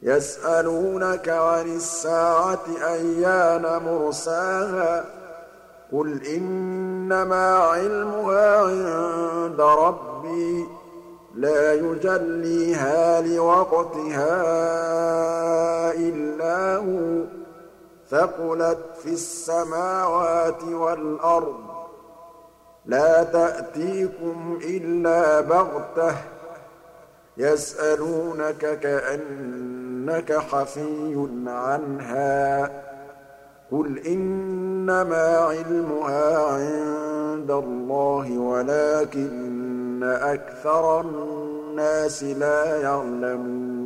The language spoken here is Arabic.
يسألونك عن الساعة أيان مرساها قل إنما علمها عند ربي لا يجليها لوقتها إلا هو ثقلت في السماوات والأرض لا تأتيكم إلا بغتة يسألونك كأنك حفي عنها قل إنما علمها عند الله ولكن أكثر الناس لا يعلمون